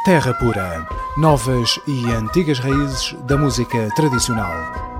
Terra Pura. Novas e antigas raízes da música tradicional.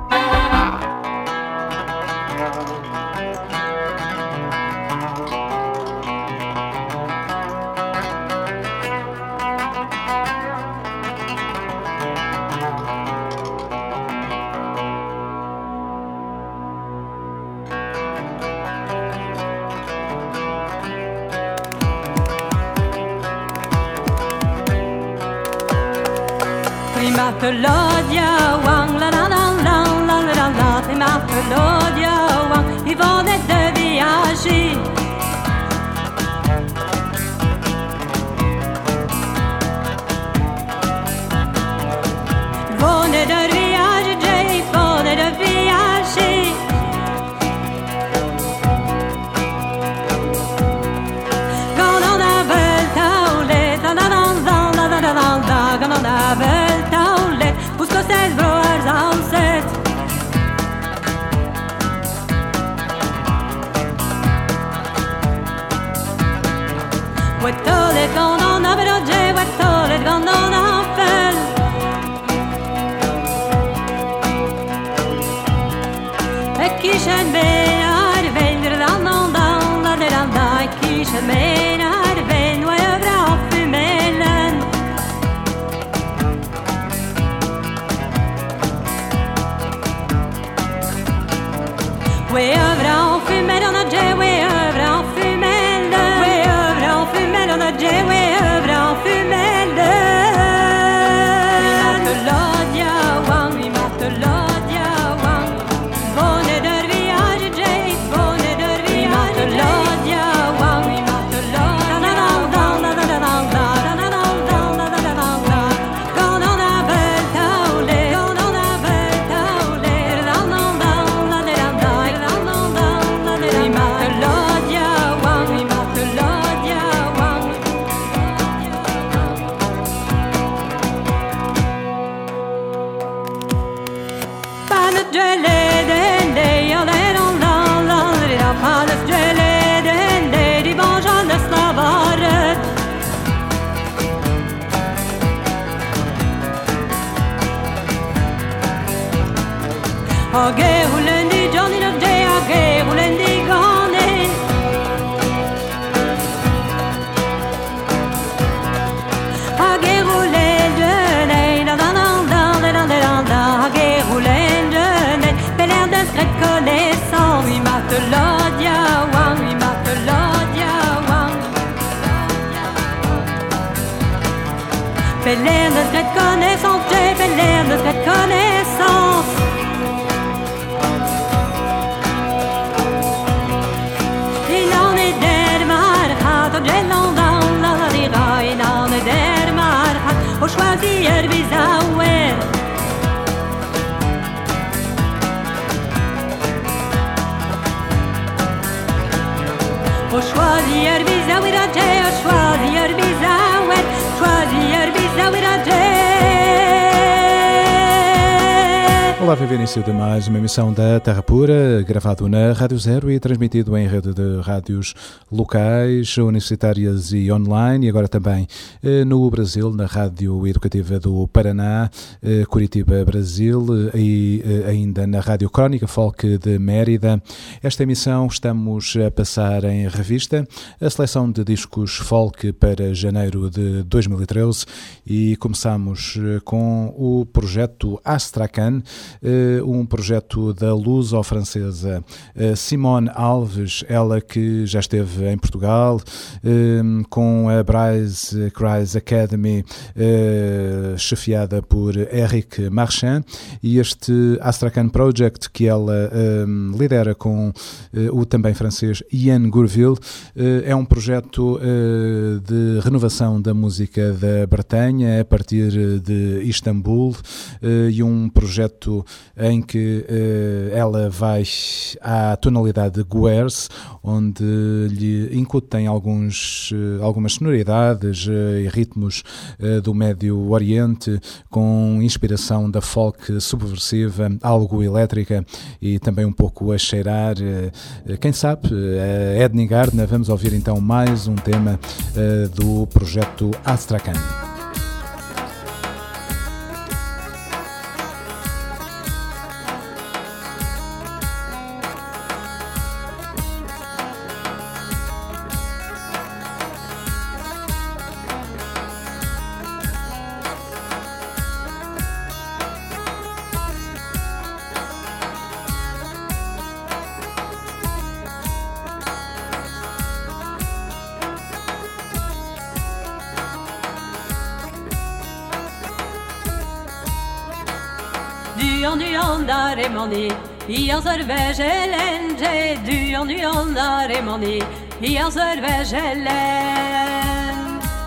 Melodia wang la la la la la la la. C'est ma melodia wang. Ils venaient de viager. Ils venaient de viager, ils venaient de viager. Quand on avait taulé, la la la la la la la la. Quand on avait taulé. Buscostes broers aanzet. Wettolet kan on average, wettolet kan on afel. Ekkischen benar vender dan on dan la de dan da. Ekkischen benar ven wa över affumelen. We överallt fummer on a j, we överallt fummer. We överallt fummer on a j, we överallt fummer. Vi matolodja wang, vi matolodja wang. Bonne dör vi är j, bonne dör vi är matolodja wang, vi matolodja. La la la la la la la la la la la la la. Quand on a väl taule, quand on a väl taule, la la la la la la. Vi matolodja wang, vi matolodja wang. Panes djele den de, ja det on la la la. Panes djele den de, de vanja nästa varet. Age hulendi Johnny no de, age hulendi gane. Age hulendi ne, da da da da da da da da. Age hulendi ne, belair de secret connaissant. Vi matolodja wang, vi matolodja wang. Belair de secret connaissance, j'ai belair de secret connaissance. Och choisir vis auer. Och choisir vis auer a j, och choisir vis auer. Choisir vis auer a j. Olá, viva início de mais uma emissão da Terra Pura, gravado na Rádio Zero e transmitido em rede de rádios locais, universitárias e online, e agora também no Brasil, na Rádio Educativa do Paraná, Curitiba, Brasil, e ainda na Rádio Crónica Folk de Mérida. Esta emissão estamos a passar em revista a seleção de discos folk para janeiro de 2013 e começamos com o projeto Astrakhan, um projeto da luso-francesa Simone Alves, ela que já esteve em Portugal com a Bryce Cries Academy, chefiada por Eric Marchand, e este Astrakhan Project que ela lidera com o também francês Ian Gourville é um projeto de renovação da música da Bretanha a partir de Istambul, e um projeto em que ela vai à tonalidade de Guers, onde lhe incutem algumas sonoridades e ritmos do Médio Oriente, com inspiração da folk subversiva, algo elétrica e também um pouco a cheirar, quem sabe, a Edney Gardner. Vamos ouvir então mais um tema do projeto Astrakhan. Duyan remani, i Azerbejelence, duyan remani, i Azerbejelence.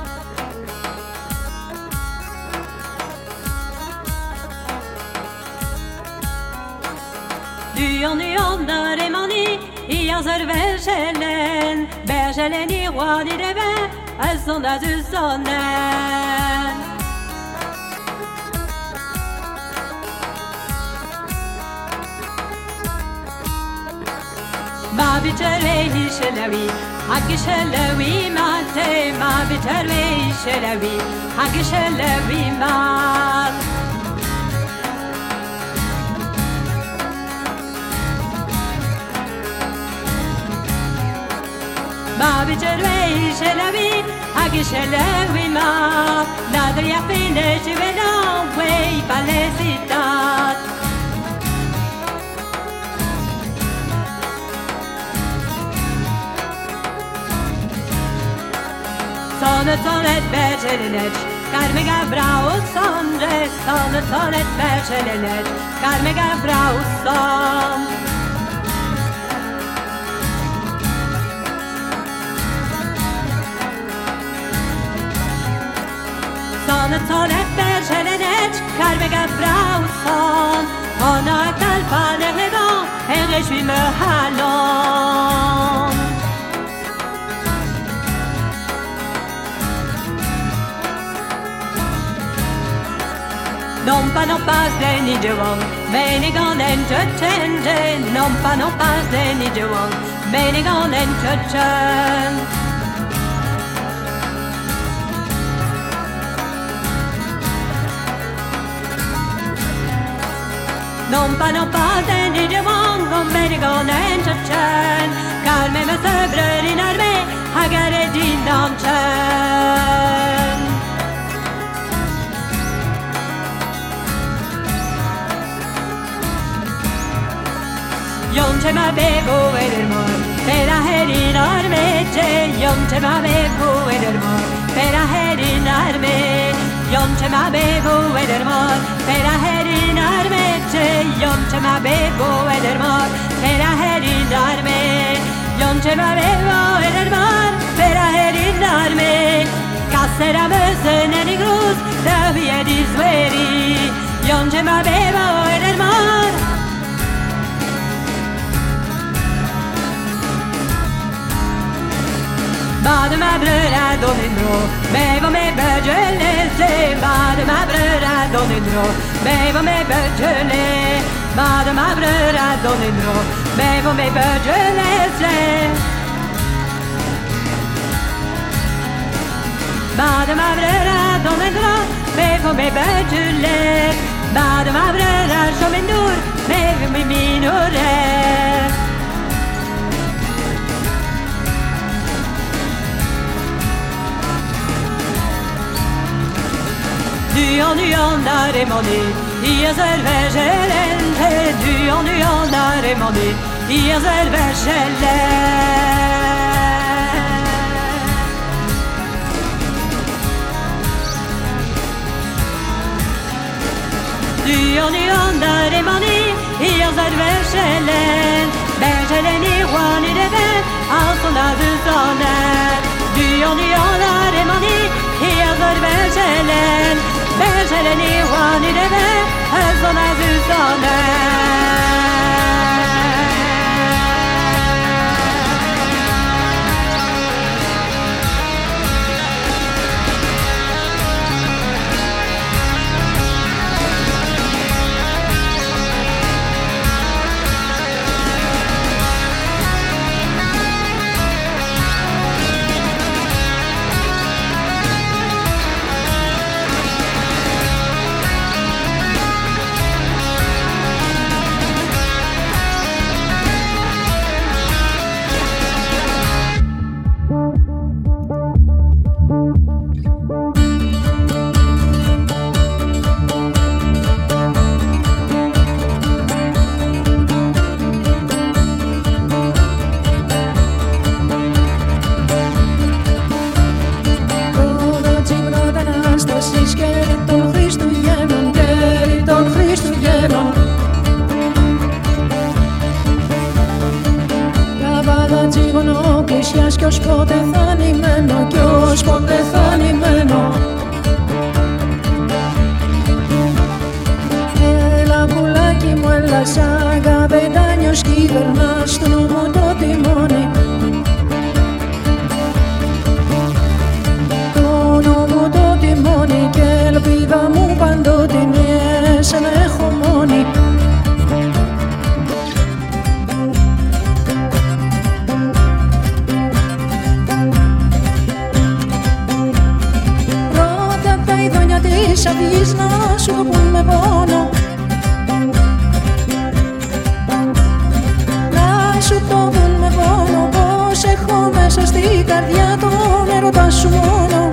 Duyan remani, i Azerbejelence, Bejeleni wadi debe, azon azuzonen. ما بتروي شلوي حق شلوي مات ما بتروي شلوي حق شلوي مات ما بتروي شلوي حق شلوي مات نادر يا فينش ولا وي بالسيتات Sonnet beceriler, karmega braus sondre, sonnet beceriler, karmega braus son. Sonnet beceriler, karmega braus son, ona talpane hevan, je suis me halon. Non pas ni jewang, menigan entertain, non pas ni jewang, menigan entertain. Non pas ni jewang, menigan entertain, car me söbrer in armé, hagare din danchen. Jonte ma bego edermor, pera herin armece, jonte ma bego edermor, pera herin arme, jonte ma bego edermor, pera herin armece, jonte ma bego edermor, pera herin arme, jonte ma bego edermor, pera herin arme, kassera mösen en igrus, da vi är disveri, jonte ma bego edermor. Bade ma bröra donindro, bevo me böjölese. Bade ma bröra donindro, bevo me böjöle. Bade ma bröra donindro, bevo me böjölese. Bade ma bröra donindro, bevo me böjöle. Bade ma bröra som en dor, bevo me minore. Duyan remani, i Azerbejelence, duyan remani, i Azerbejelence. Duyan remani, i Azerbejelence, Bejeleni wani debe, alson azuzonen. Duyan remani, i Azerbejelence, Bejeleni wani debe, alson azuzonen. τσίγωνο κλεισιάς κι ως πότε θα ανημένω, κι ως πότε θα ανημένω. Έλα πουλάκι μου, έλα σαν καπετάνιος κυβερνάς του νου μου το τιμόνι. Του νου μου το τιμόνι και ελπίδα μου παντότινη εσένα έχω μόνη. Της αυγής να σου το πουν με πόνο, να σου το πουν με πόνο, πως έχω μέσα στην καρδιά τον έρωτα σου μόνο.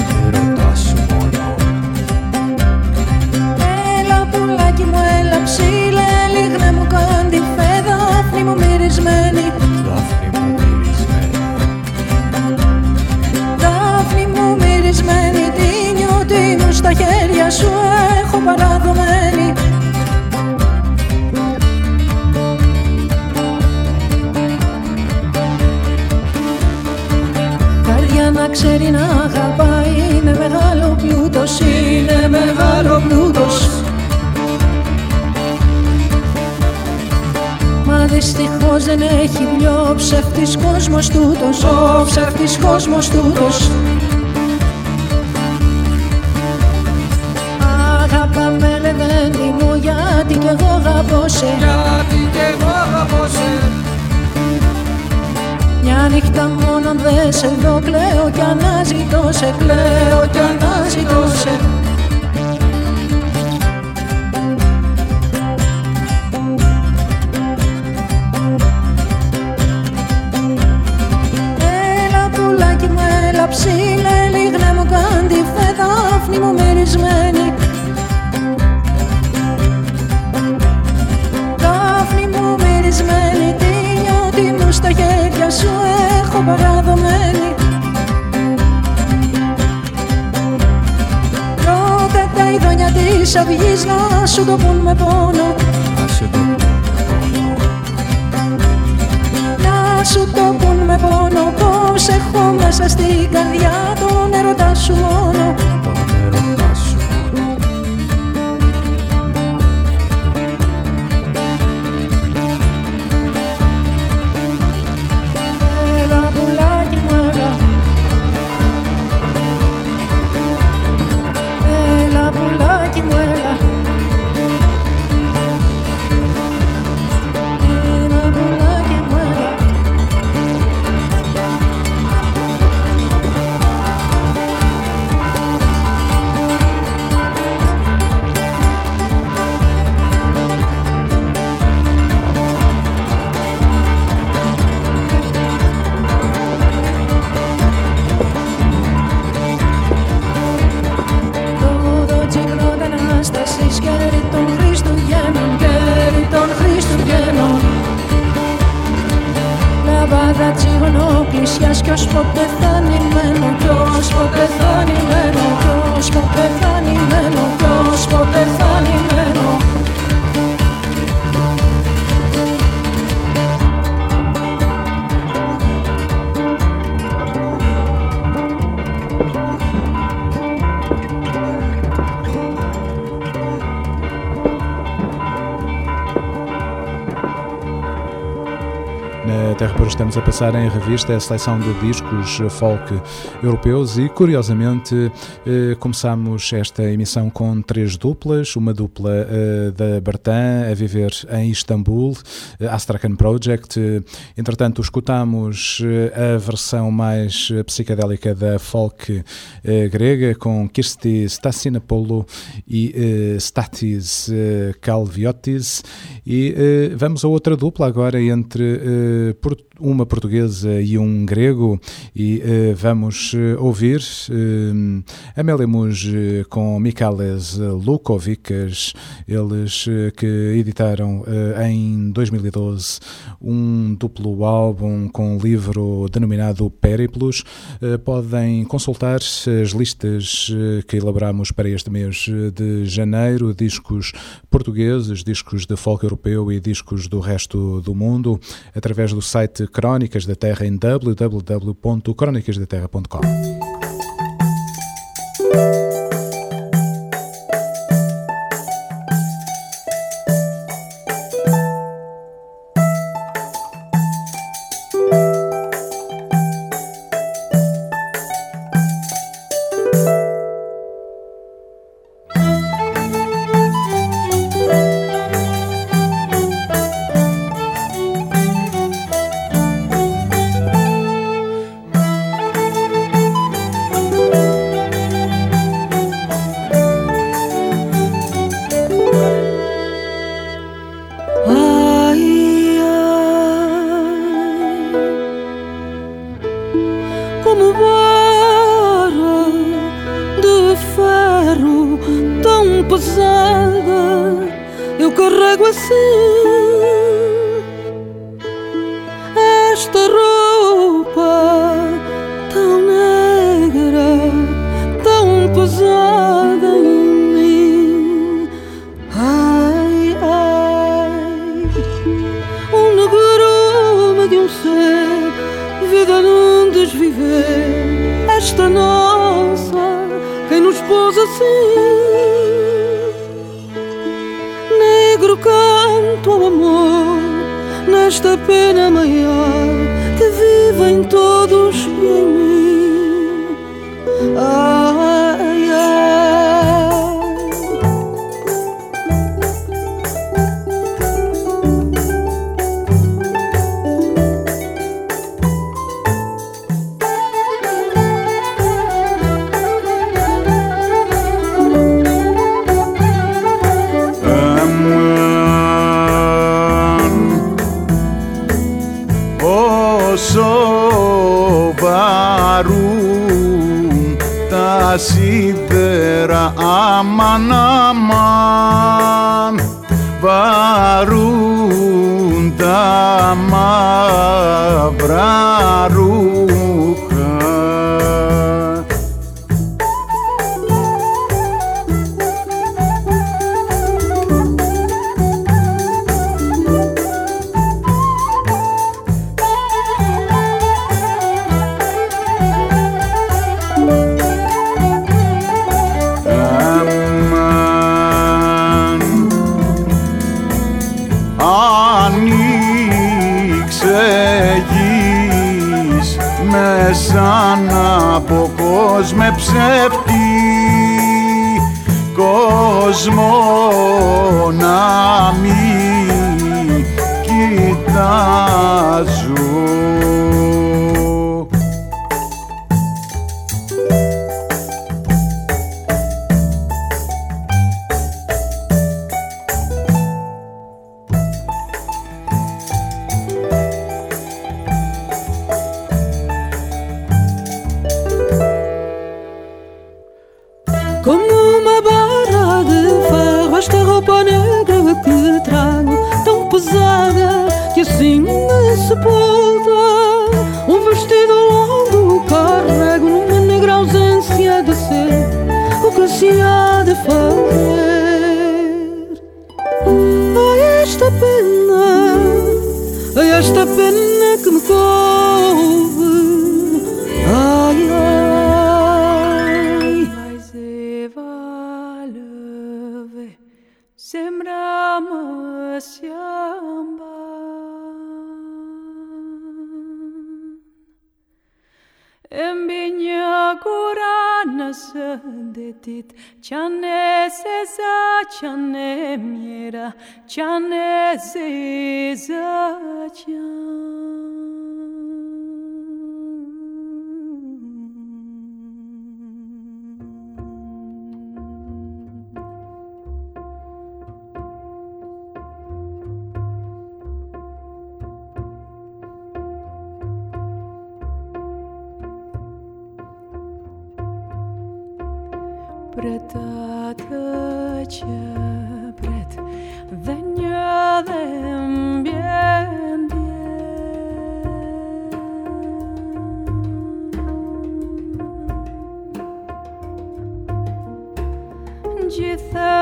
Έλα πουλάκι μου, έλα ψήλε, λίγνε μου κάντι φέ, δάφνη μου μυρισμένη. Δάφνη μου μυρισμένη, στα χέρια σου έχω παραδομένη. Καρδιά να ξέρει να αγαπάει, είναι μεγάλο πλούτος, είναι μεγάλο πλούτος. Μα δυστυχώς δεν έχει δυο, ψεύτης κόσμος τούτος, ο ψεύτης κόσμος τούτος. Αγαπάμε λεβέντη μου, γιατί κι εγώ αγαπώ σε, γιατί κι εγώ αγαπώ σε. Μια νύχτα μόνο αν δεν σε δω, κλαίω κι αναζητώ σε, κλαίω κι αναζητώ σε. Έλα πουλάκι μου, έλα ψήλε, λίγνε μου κάντι φέ, δάφνη μου μυρισμένη. Τι νιώτη μου στα χέρια σου έχω παραδομένη. Πρώτα τα ειδόνια της αυγής να σου το πουν με πόνο, να σου το πουν με πόνο, πως έχω μέσα στην καρδιά τον έρωτα σου μόνο. Κλεισιάς κι ως ποτέ θα ανημένω, κι ως ποτέ θα ανημένω, κι ως ποτέ θα ανημένω, κι ως ποτέ θα ανημένω. Terra, estamos a passar em revista a seleção de discos folk europeus e, curiosamente, começamos esta emissão com 3 duplas. Uma dupla da Bertin, a viver em Istambul, Astrakhan Project. Entretanto, escutamos a versão mais psicadélica da folk grega, com Kirsti Stassinapoulou e Statis Kalviotis. E vamos a outra dupla agora entre uma portuguesa e um grego, e vamos ouvir Amélia Muge com Michalis Lukovikas, eles que editaram em 2012 um duplo álbum com um livro denominado Périplos. Podem consultar as listas que elaboramos para este mês de janeiro, discos portugueses, discos de folk europeu e discos do resto do mundo, através através do site Crónicas da Terra em www.cronicasdaterra.com. σίδερα αμάν αμάν βαρούν τα μαύρα ρούχα. Σαν από κόσμο ψεύτη κόσμο να μην κοιτάζω. Assim me sepulta, vestido longo carrego numa negra ausência de ser o que se há de fazer. Ai, esta pena que me coube. Ai, ai. Vai se valeve, sembra-me se amba. Embinha corana sendetit, chane seza, chane miera, chane seza, Preta pret venha de ambiente Githa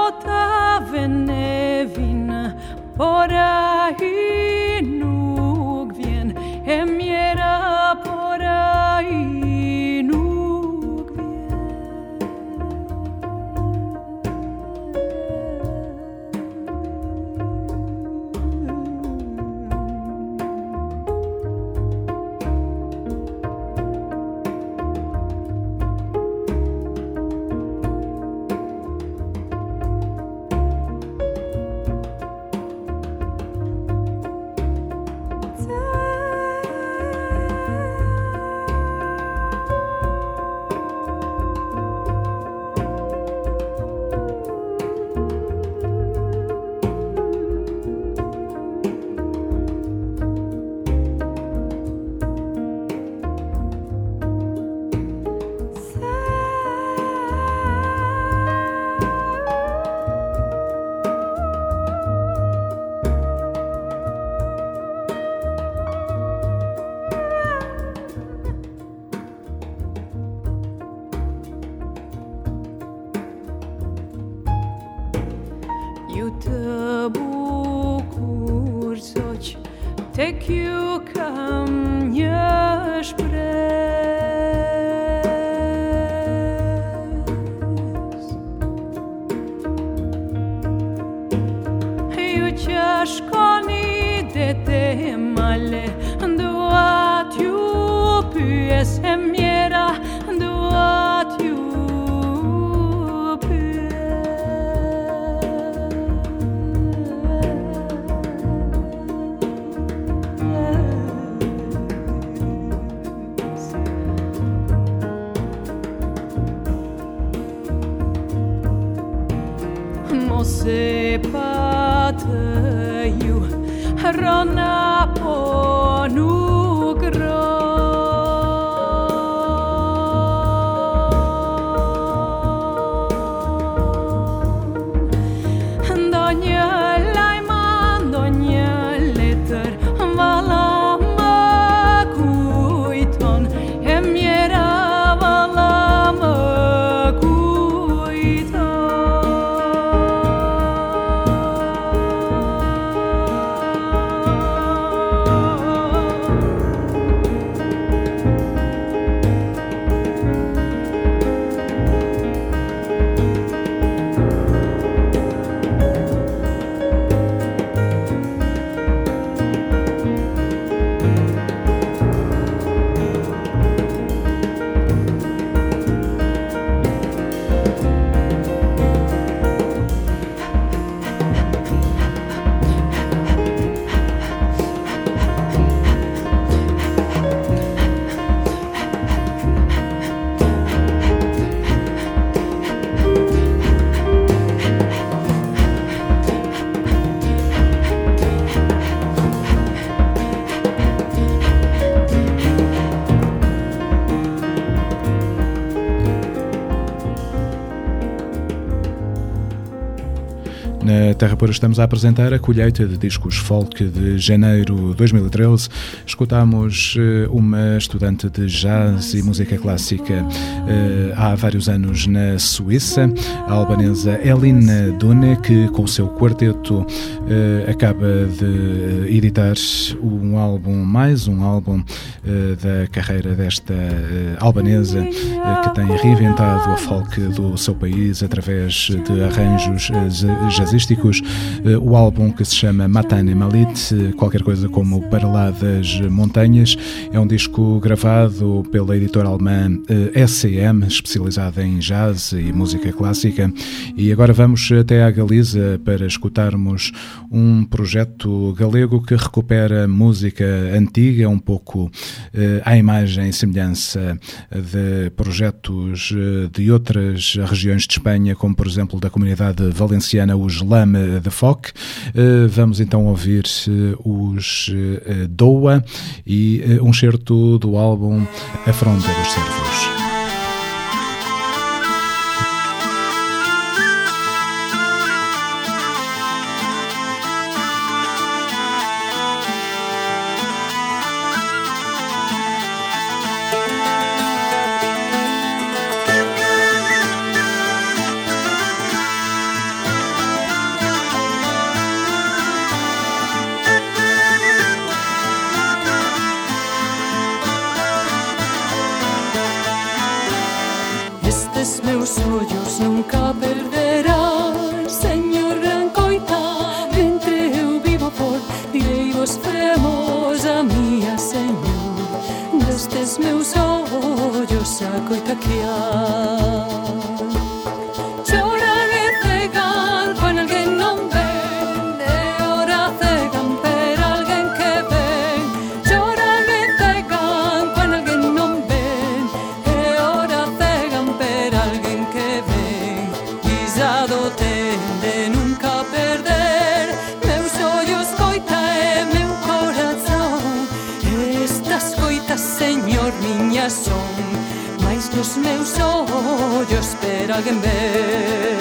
bota venevina por aí no te que caminhas male duat you pyes hemjera duat you Mose pate you Rona ponugro Doña Laiman, Doña Letter Vala makuiton Emiera vala Na Terra Pura estamos a apresentar a colheita de discos folk de janeiro de 2013. Escutámos uma estudante de jazz e música clássica há vários anos na Suíça, a albanesa Elina Dune, que com o seu quarteto acaba de editar mais um álbum da carreira desta albanesa, que tem reinventado a folk do seu país através de arranjos jazzísticos. O álbum, que se chama Matane Malit, qualquer coisa como Para lá das Montanhas, é um disco gravado pela editora alemã SCM, especializada em jazz e música clássica. E agora vamos até à Galiza para escutarmos um projeto galego que recupera música antiga, um pouco à imagem e semelhança de projetos de outras regiões de Espanha, como por exemplo da comunidade valenciana, os Lame de Foc. Vamos então ouvir os Doa e um certo do álbum A Fronda dos Servos. Meus olhos nunca perderás, Senhor, rancoita, entre eu vivo por, direi-vos fremos a minha, Senhor, destes meus olhos a coita que há. Chorar e cegar, quando alguém não vem, é hora cegar per alguém que vem. Chorar e cegar, quando alguém não vem, é hora cegar per alguém que vem. Guisado tem de nunca perder, meus olhos coita e meu coração. Estas coitas, Senhor, minhas são, mais dos meus olhos per alguém ver.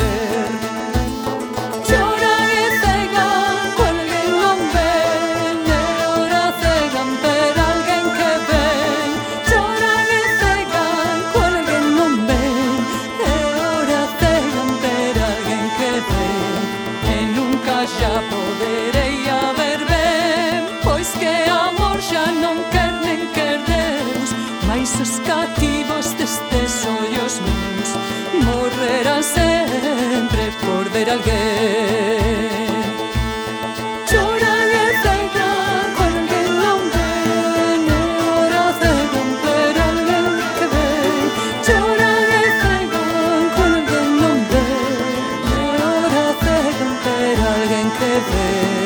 Chorar e cegar, quando alguém não vem, é hora cegar per alguém que vem. Chorar e cegar, quando alguém não vem, é hora cegar per alguém que vem. E nunca já poderei haver bem, pois que per alguén. Choran e cegan con alguén non ven, e ora cegan per alguén que ven. Choran e cegan con alguén non ven, e ora cegan per alguén que ven.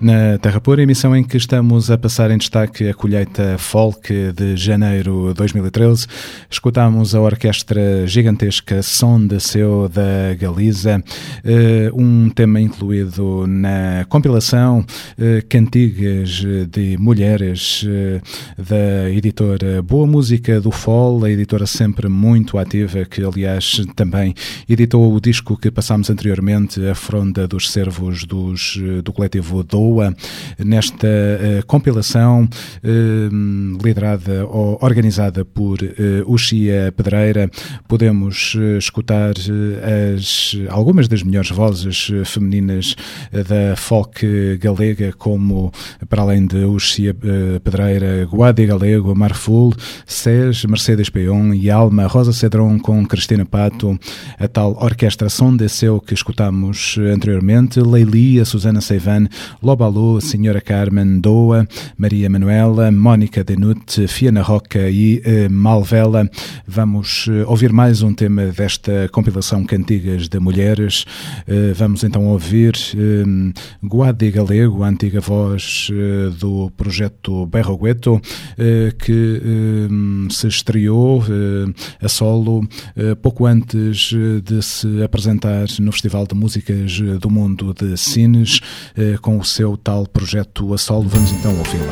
na Terra Pura, emissão em que estamos a passar em destaque a colheita folk de janeiro de 2013. Escutámos a orquestra gigantesca Som de Seu da Galiza, um tema incluído na compilação Cantigas de Mulheres da editora Boa Música do FOL, a editora sempre muito ativa, que aliás também editou o disco que passámos anteriormente, A Fronda dos Cervos do coletivo Doa. Nesta compilação liderada ou organizada por Uxia Pedreira, podemos escutar algumas das melhores vozes femininas da folk galega, como, para além de Uxia Pedreira, Guadi Galego, Marful, Sés, Mercedes Peon e Alma, Rosa Cedron com Cristina Pato, a tal orquestra Som de Seu que escutámos anteriormente, Leili, a Susana Seivan, Lobalu, Senhora Carmen, Doa, Maria Manuela, Mónica Denut, Fiana Roca e Malvela. Vamos ouvir mais um tema desta compilação Cantigas de Mulheres. Vamos então ouvir Guadi Galego, a antiga voz do projeto Berrogueto, que se estreou a solo pouco antes de se apresentar no Festival de Músicas do Mundo de Sines, com o seu tal projeto a solo. Vamos então ouvi-la.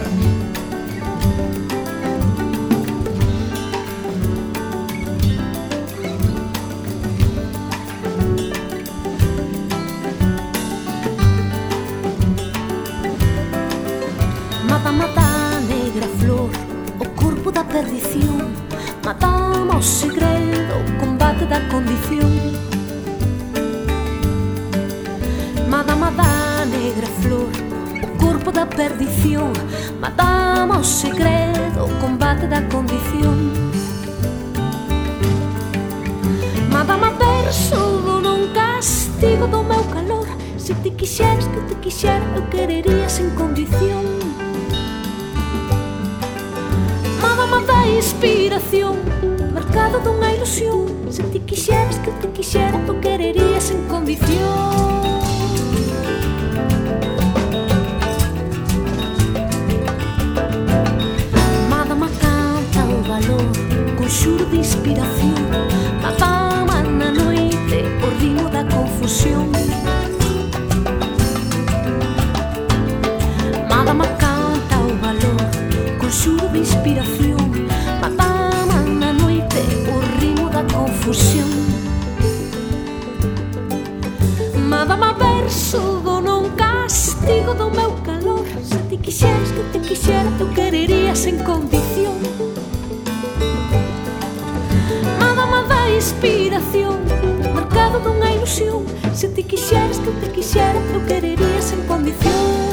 Mata, mata, negra flor, o corpo da perdición. Matamos o segredo, o combate da condición. Mata, mata, negra flor, o corpo da perdición. Matamos o segredo, o combate da condición. Mata-me verso do non castigo do meu calor. Se te quixeres que eu te quixera, eu querería sin condición. Mata-me da inspiración, mercado dunha ilusión. Se te quixeres que eu te quixera, eu querería sin condición. Mata-me canta o valor, con xuro de inspiración. Mata-me na noite, o ritmo da confusión. Mata-me canta o valor, con xuro de inspiración. Mata-me na noite, o ritmo da confusión. Mata-me verso do non castigo do meu calor. Se te quixeres que eu te quixera, eu querería sen condición. Mata-me da inspiración, mercado dunha ilusión. Se te quixeres que eu te quixera, eu querería sen condición.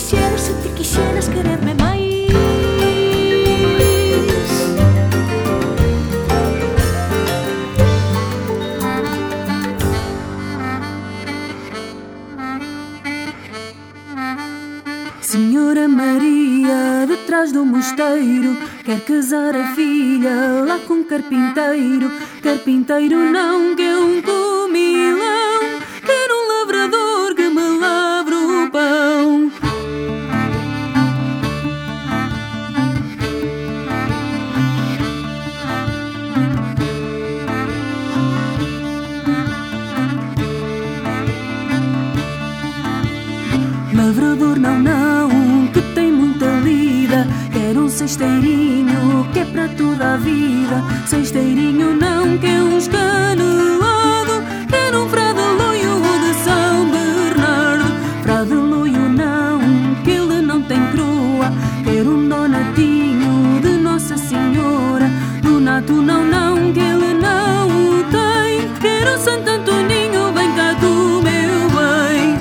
se te quisieras quererme mais. Senhora Maria, detrás do mosteiro, quer casar a filha lá com carpinteiro. Carpinteiro não, que é um comilão, quer um lavrador que me lavre o pão. Lavrador não, que tem muita lida, quer um cesteirinho que é para toda a vida. Cesteirinho não, que é um escanelado, quer um fradeloio de São Bernardo. Fradeloio não, que ele não tem croa, quer um donatinho de Nossa Senhora. Donato não, que ele não o tem, quer um Santo Antoninho, vem cá tu, meu bem.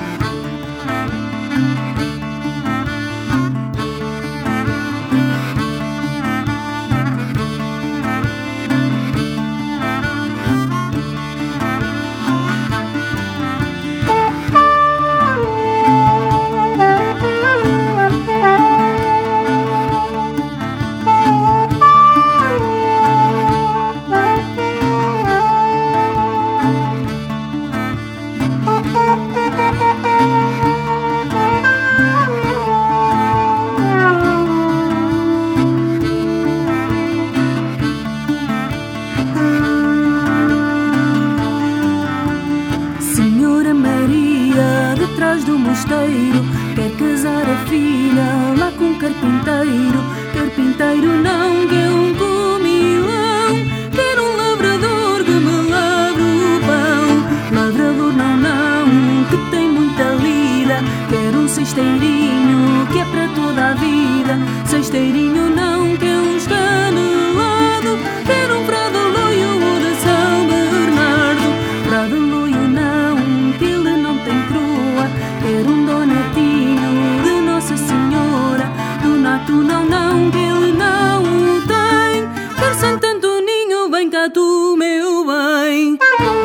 Senhora Maria, detrás do mosteiro, quer casar a filha lá com carpinteiro. Carpinteiro não, que é um comilão, quer um lavrador que me lavre o pão. Lavrador não, que tem muita lida, quer um cesteirinho que é para toda a vida. Cesteirinho não, que é um escanelado, quer um fradeloio de São Bernardo. Fradeloio não, que ele não tem croa, quer um donatinho de Nossa Senhora. Donato não, que ele não o tem, quer Santo Antoninho, vem cá tu, meu bem.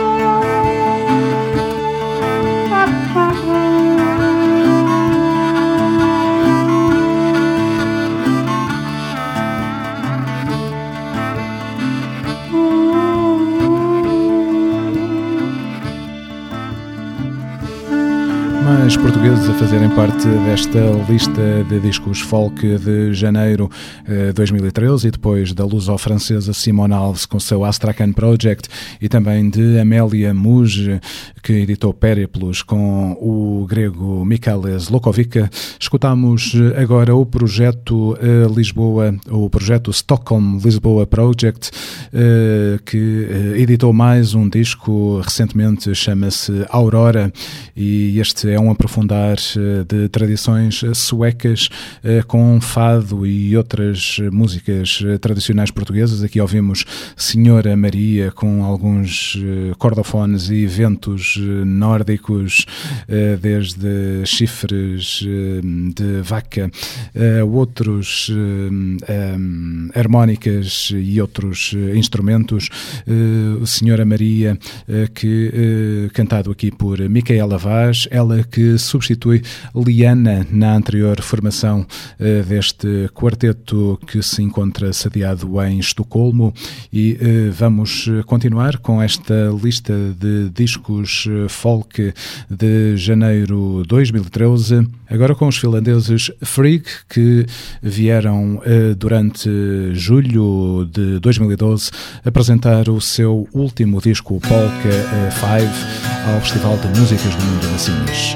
Mais portugueses a fazerem parte desta lista de discos folk de janeiro 2013 e depois da luso-francesa Simone Alves com o seu Astrakhan Project e também de Amélia Muge, que editou Périplos com o grego Michalis Lokovica. Escutamos agora o projeto Lisboa, o projeto Stockholm Lisboa Project, que editou mais um disco recentemente, chama-se Aurora, e este é um aprofundar de tradições suecas com fado e outras músicas tradicionais portuguesas. Aqui ouvimos Senhora Maria com alguns cordofones e ventos nórdicos, desde chifres de vaca, outros harmónicas e outros instrumentos. Senhora Maria, que cantado aqui por Micaela Vaz, ela que substitui Liana na anterior formação deste quarteto que se encontra sediado em Estocolmo. E vamos continuar com esta lista de discos folk de janeiro 2013, agora com os finlandeses Frigg, que vieram durante julho de 2012 apresentar o seu último disco, Polka 5, ao Festival de Músicas do Mundo de Sines.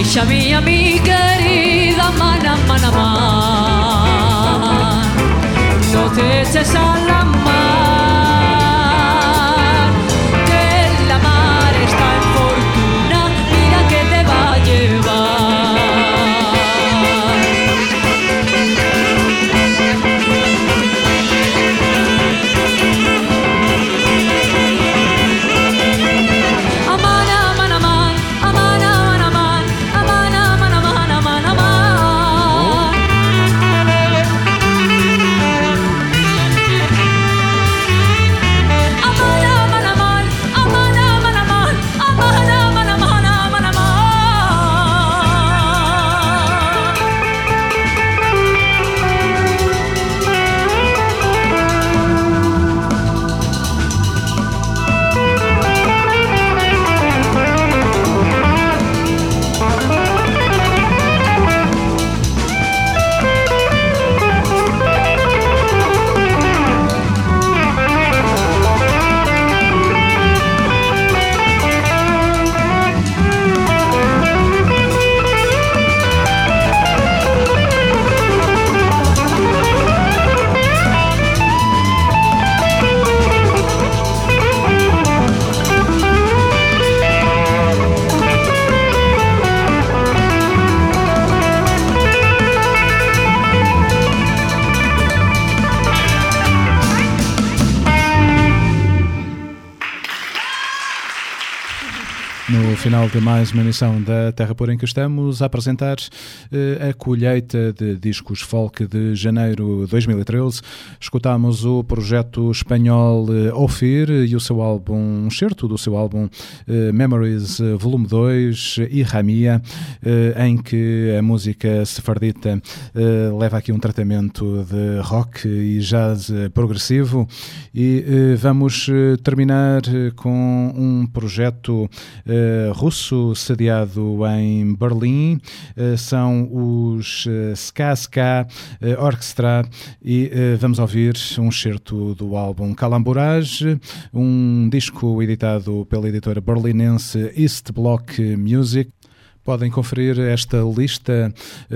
Isha mía, mi querida mana, mana, mana, no te eches a la mar, que la mar está en fortuna, mira que te va a llevar. Final de mais uma emissão da Terra Pura, em que estamos a apresentar a colheita de discos folk de janeiro de 2013. Escutámos o projeto espanhol Ofir e o seu álbum, um excerto do seu álbum Memories Volume 2 e Ramia, em que a música sefardita leva aqui um tratamento de rock e jazz progressivo. E vamos terminar com um projeto russo sediado em Berlim. São os Ska Ska Orchestra e vamos ouvir um excerto do álbum Calamburage, um disco editado pela editora berlinense East Block Music. Podem conferir esta lista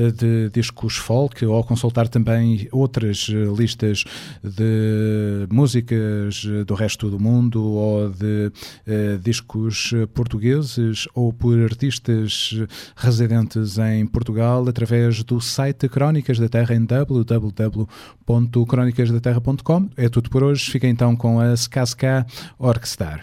de discos folk ou consultar também outras listas de músicas do resto do mundo ou de discos portugueses ou por artistas residentes em Portugal através do site Crónicas da Terra em www.cronicasdaterra.com. É tudo por hoje. Fica então com a Ska Ska Orchestra.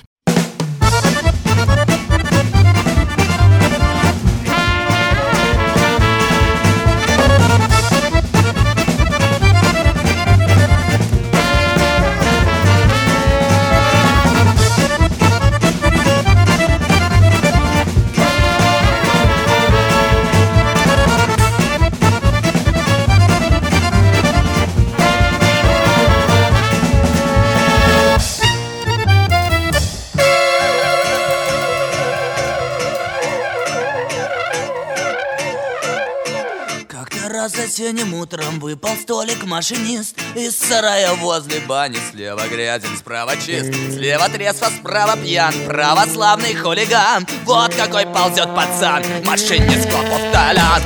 Осенним утром выпал столик-машинист из сарая возле бани. Слева грязен, справа чист, слева трезво, справа пьян, православный хулиган. Вот какой ползет пацан, машинист Клопов Толян.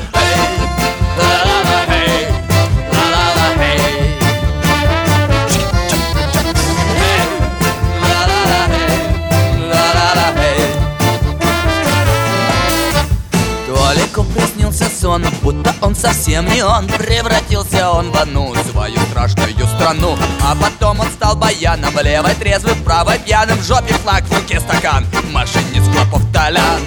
Толику приснился сон, будто он совсем не он. Превратился он в одну свою страшную страну. А потом он стал баяном, левой трезвый, правой пьяным. В жопе флаг, в руке стакан, машинист Клопов Толян.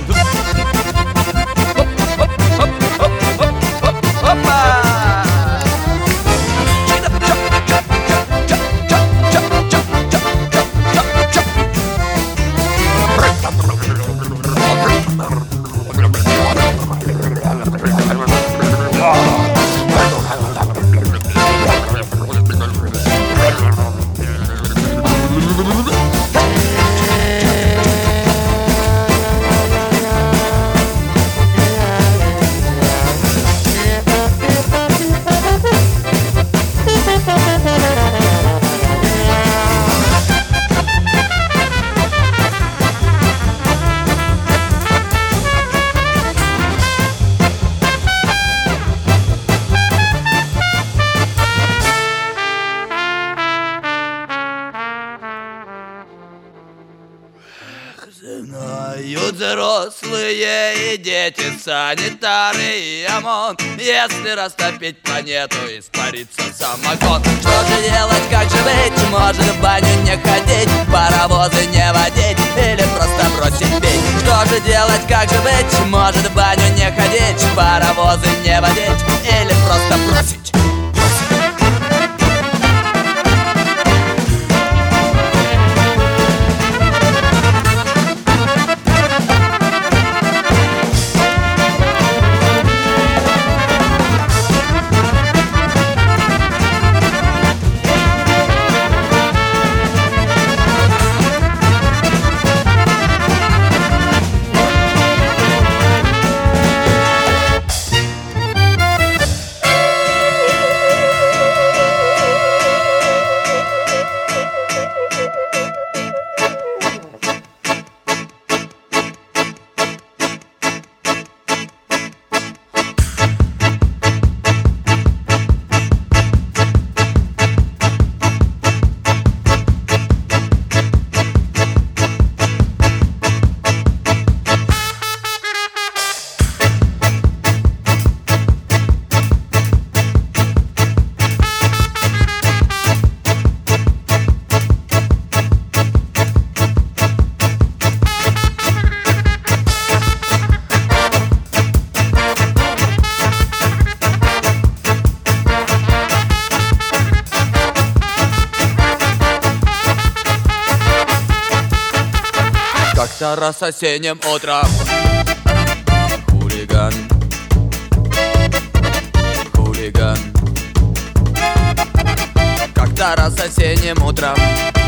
Знают взрослые и дети, санитары и ОМОН: если растопить планету, испарится самогон. Что же делать, как же быть? Может, в баню не ходить, паровозы не водить или просто бросить пить? Что же делать, как же быть? Может, в баню не ходить, паровозы не водить или просто бросить? Как-то раз осенним утром хулиган как-то раз осенним утром